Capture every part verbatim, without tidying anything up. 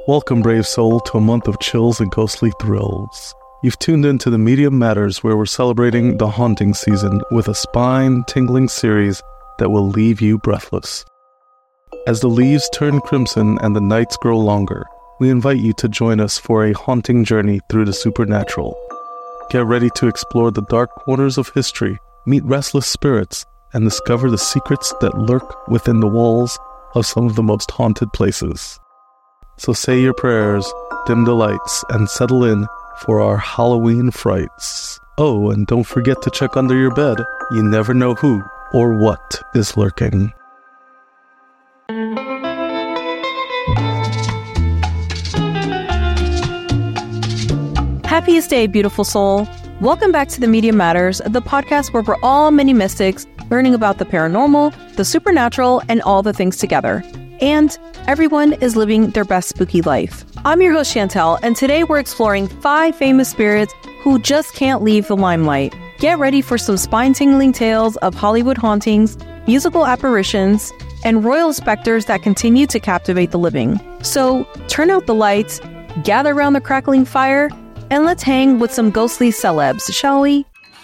Welcome, brave soul, to a month of chills and ghostly thrills. You've tuned into the Medium Matters, where we're celebrating the haunting season with a spine-tingling series that will leave you breathless. As the leaves turn crimson and the nights grow longer, we invite you to join us for a haunting journey through the supernatural. Get ready to explore the dark corners of history, meet restless spirits, and discover the secrets that lurk within the walls of some of the most haunted places. So say your prayers, dim the lights, and settle in for our Halloween frights. Oh, and don't forget to check under your bed. You never know who or what is lurking. Happiest day, beautiful soul. Welcome back to the Medium Matters, the podcast where we're all mini mystics learning about the paranormal, the supernatural, and all the things together. And everyone is living their best spooky life. I'm your host, Chantel, and today we're exploring five famous spirits who just can't leave the limelight. Get ready for some spine-tingling tales of Hollywood hauntings, musical apparitions, and royal specters that continue to captivate the living. So turn out the lights, gather around the crackling fire, and let's hang with some ghostly celebs, shall we?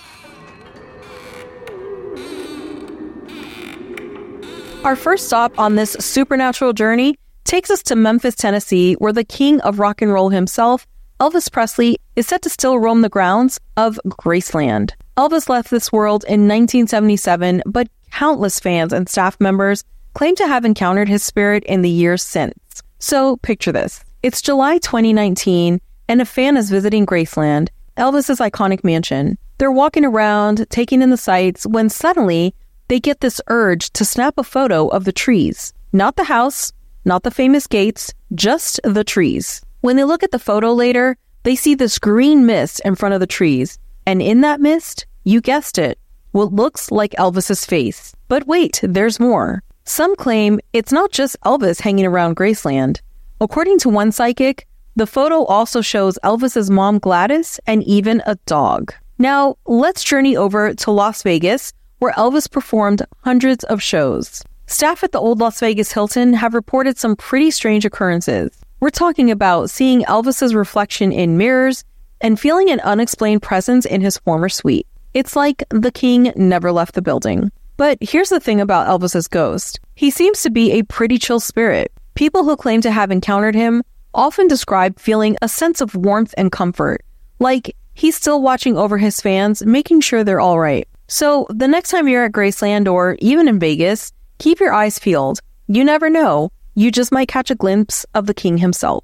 Our first stop on this supernatural journey takes us to Memphis, Tennessee, where the king of rock and roll himself, Elvis Presley, is said to still roam the grounds of Graceland. Elvis left this world in nineteen seventy-seven, but countless fans and staff members claim to have encountered his spirit in the years since. So picture this. It's July twenty nineteen, and a fan is visiting Graceland, Elvis's iconic mansion. They're walking around, taking in the sights, when suddenly they get this urge to snap a photo of the trees. Not the house, not the famous gates, just the trees. When they look at the photo later, they see this green mist in front of the trees. And in that mist, you guessed it, what looks like Elvis's face. But wait, there's more. Some claim it's not just Elvis hanging around Graceland. According to one psychic, the photo also shows Elvis's mom Gladys and even a dog. Now, let's journey over to Las Vegas, where Elvis performed hundreds of shows. Staff at the old Las Vegas Hilton have reported some pretty strange occurrences. We're talking about seeing Elvis's reflection in mirrors and feeling an unexplained presence in his former suite. It's like the king never left the building. But here's the thing about Elvis's ghost. He seems to be a pretty chill spirit. People who claim to have encountered him often describe feeling a sense of warmth and comfort, like he's still watching over his fans, making sure they're all right. So the next time you're at Graceland or even in Vegas, keep your eyes peeled. You never know. You just might catch a glimpse of the king himself.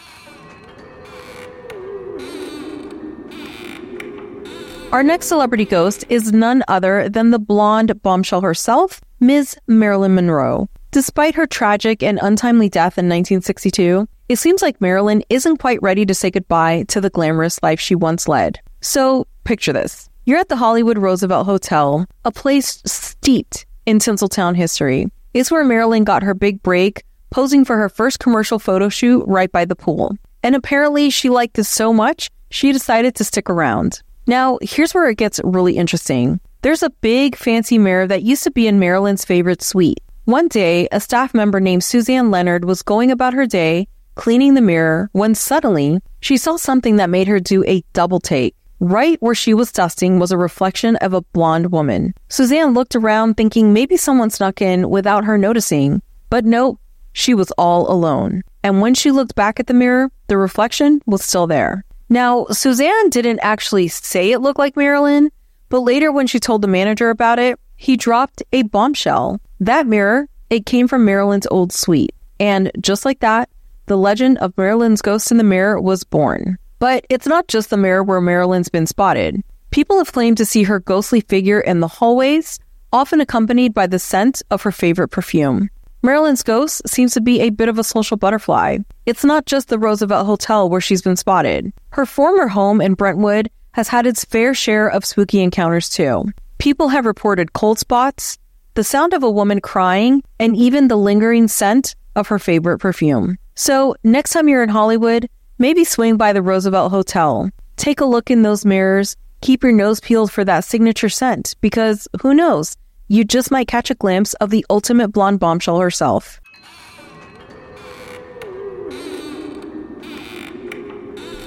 Our next celebrity ghost is none other than the blonde bombshell herself, Miz Marilyn Monroe. Despite her tragic and untimely death in nineteen sixty-two, it seems like Marilyn isn't quite ready to say goodbye to the glamorous life she once led. So picture this. You're at the Hollywood Roosevelt Hotel, a place steeped in Tinseltown history. It's where Marilyn got her big break, posing for her first commercial photo shoot right by the pool. And apparently she liked this so much, she decided to stick around. Now, here's where it gets really interesting. There's a big fancy mirror that used to be in Marilyn's favorite suite. One day, a staff member named Suzanne Leonard was going about her day, cleaning the mirror, when suddenly she saw something that made her do a double take. Right where she was dusting was a reflection of a blonde woman. Suzanne looked around thinking maybe someone snuck in without her noticing. But nope, she was all alone. And when she looked back at the mirror, the reflection was still there. Now, Suzanne didn't actually say it looked like Marilyn, but later when she told the manager about it, he dropped a bombshell. That mirror, it came from Marilyn's old suite. And just like that, the legend of Marilyn's ghost in the mirror was born. But it's not just the mirror where Marilyn's been spotted. People have claimed to see her ghostly figure in the hallways, often accompanied by the scent of her favorite perfume. Marilyn's ghost seems to be a bit of a social butterfly. It's not just the Roosevelt Hotel where she's been spotted. Her former home in Brentwood has had its fair share of spooky encounters too. People have reported cold spots, the sound of a woman crying, and even the lingering scent of her favorite perfume. So next time you're in Hollywood, maybe swing by the Roosevelt Hotel. Take a look in those mirrors. Keep your nose peeled for that signature scent, because who knows, you just might catch a glimpse of the ultimate blonde bombshell herself.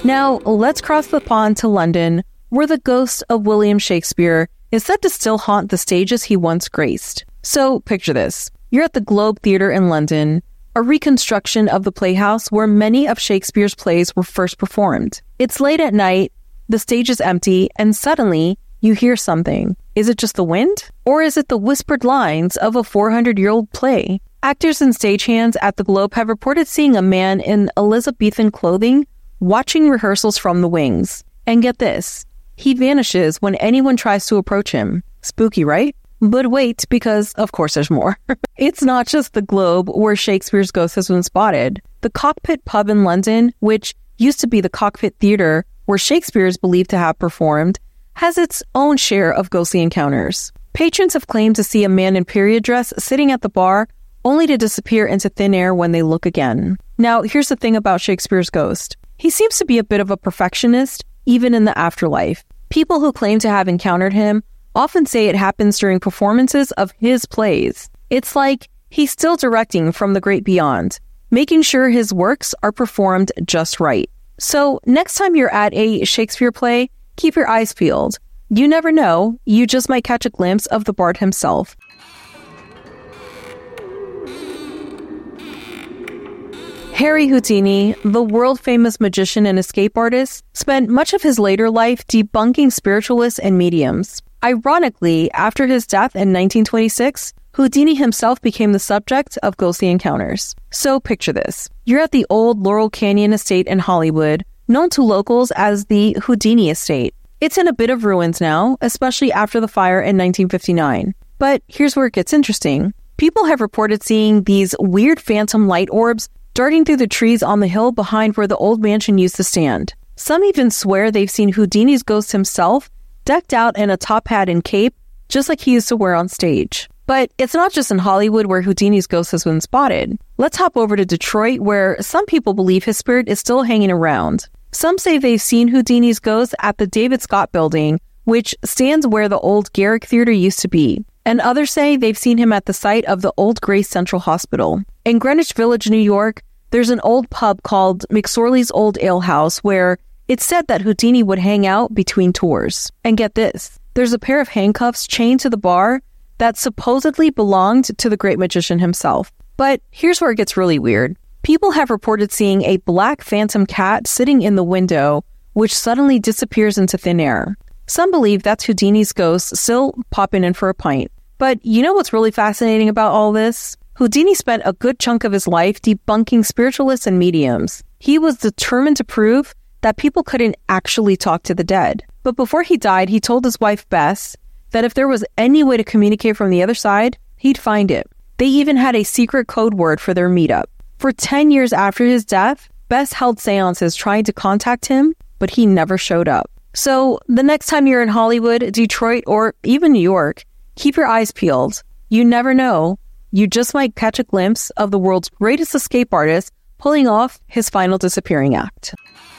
Now, let's cross the pond to London, where the ghost of William Shakespeare is said to still haunt the stages he once graced. So, picture this. You're at the Globe Theatre in London, a reconstruction of the playhouse where many of Shakespeare's plays were first performed. It's late at night, the stage is empty, and suddenly, you hear something. Is it just the wind? Or is it the whispered lines of a four hundred year old play? Actors and stagehands at the Globe have reported seeing a man in Elizabethan clothing watching rehearsals from the wings. And get this, he vanishes when anyone tries to approach him. Spooky, right? But wait, because of course there's more. It's not just the Globe where Shakespeare's ghost has been spotted. The Cockpit Pub in London, which used to be the Cockpit Theatre where Shakespeare is believed to have performed, has its own share of ghostly encounters. Patrons have claimed to see a man in period dress sitting at the bar, only to disappear into thin air when they look again. Now, here's the thing about Shakespeare's ghost. He seems to be a bit of a perfectionist, even in the afterlife. People who claim to have encountered him often say it happens during performances of his plays. It's like he's still directing from the great beyond, making sure his works are performed just right. So, next time you're at a Shakespeare play, keep your eyes peeled. You never know, you just might catch a glimpse of the bard himself. Harry Houdini, the world-famous magician and escape artist, spent much of his later life debunking spiritualists and mediums. Ironically, after his death in nineteen twenty-six, Houdini himself became the subject of ghostly encounters. So picture this. You're at the old Laurel Canyon estate in Hollywood, known to locals as the Houdini Estate. It's in a bit of ruins now, especially after the fire in nineteen fifty-nine. But here's where it gets interesting. People have reported seeing these weird phantom light orbs darting through the trees on the hill behind where the old mansion used to stand. Some even swear they've seen Houdini's ghost himself decked out in a top hat and cape, just like he used to wear on stage. But it's not just in Hollywood where Houdini's ghost has been spotted. Let's hop over to Detroit, where some people believe his spirit is still hanging around. Some say they've seen Houdini's ghost at the David Scott Building, which stands where the old Garrick Theater used to be. And others say they've seen him at the site of the old Grace Central Hospital. In Greenwich Village, New York, there's an old pub called McSorley's Old Ale House where it's said that Houdini would hang out between tours. And get this, there's a pair of handcuffs chained to the bar that supposedly belonged to the great magician himself. But here's where it gets really weird. People have reported seeing a black phantom cat sitting in the window, which suddenly disappears into thin air. Some believe that's Houdini's ghost still popping in for a pint. But you know what's really fascinating about all this? Houdini spent a good chunk of his life debunking spiritualists and mediums. He was determined to prove that people couldn't actually talk to the dead. But before he died, he told his wife, Bess, that if there was any way to communicate from the other side, he'd find it. They even had a secret code word for their meetup. For ten years after his death, Bess held seances trying to contact him, but he never showed up. So, the next time you're in Hollywood, Detroit, or even New York, keep your eyes peeled. You never know. You just might catch a glimpse of the world's greatest escape artist pulling off his final disappearing act.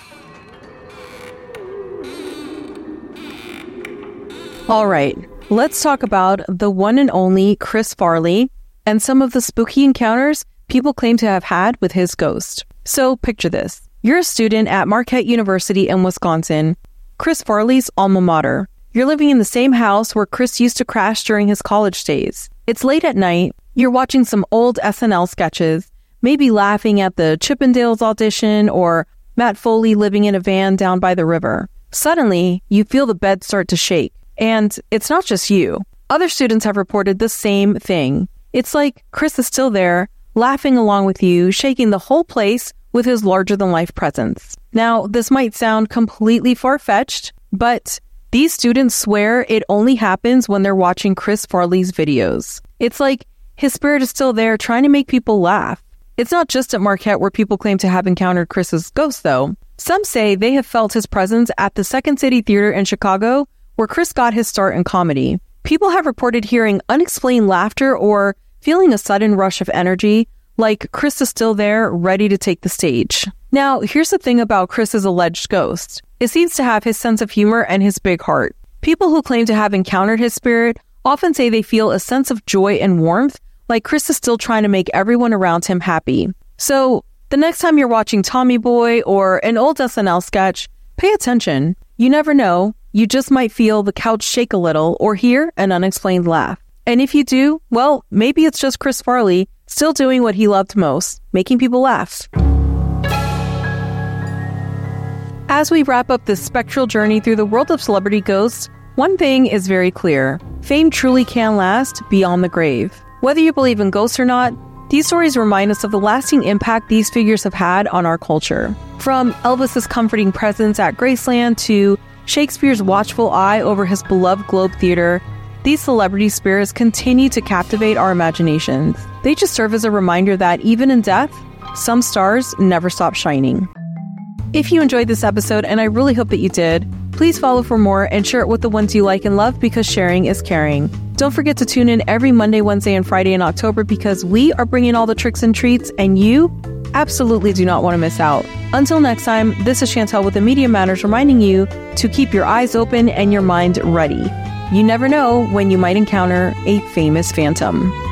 All right, let's talk about the one and only Chris Farley and some of the spooky encounters people claim to have had with his ghost. So picture this. You're a student at Marquette University in Wisconsin, Chris Farley's alma mater. You're living in the same house where Chris used to crash during his college days. It's late at night. You're watching some old S N L sketches, maybe laughing at the Chippendales audition or Matt Foley living in a van down by the river. Suddenly, you feel the bed start to shake. And it's not just you. Other students have reported the same thing. It's like Chris is still there, laughing along with you, shaking the whole place with his larger-than-life presence. Now, this might sound completely far-fetched, but these students swear it only happens when they're watching Chris Farley's videos. It's like his spirit is still there trying to make people laugh. It's not just at Marquette where people claim to have encountered Chris's ghost, though. Some say they have felt his presence at the Second City Theater in Chicago, where Chris got his start in comedy. People have reported hearing unexplained laughter or feeling a sudden rush of energy, like Chris is still there, ready to take the stage. Now, here's the thing about Chris's alleged ghost. It seems to have his sense of humor and his big heart. People who claim to have encountered his spirit often say they feel a sense of joy and warmth, like Chris is still trying to make everyone around him happy. So, The next time you're watching Tommy Boy or an old S N L sketch, pay attention. You never know. You just might feel the couch shake a little or hear an unexplained laugh. And if you do, well, maybe it's just Chris Farley still doing what he loved most, making people laugh. As we wrap up this spectral journey through the world of celebrity ghosts, one thing is very clear. Fame truly can last beyond the grave. Whether you believe in ghosts or not, these stories remind us of the lasting impact these figures have had on our culture. From Elvis's comforting presence at Graceland to Shakespeare's watchful eye over his beloved Globe Theatre, these celebrity spirits continue to captivate our imaginations. They just serve as a reminder that even in death, some stars never stop shining. If you enjoyed this episode, and I really hope that you did, please follow for more and share it with the ones you like and love because sharing is caring. Don't forget to tune in every Monday, Wednesday, and Friday in October because we are bringing all the tricks and treats and you absolutely do not want to miss out. Until next time, this is Chantel with the Media Matters reminding you to keep your eyes open and your mind ready. You never know when you might encounter a famous phantom.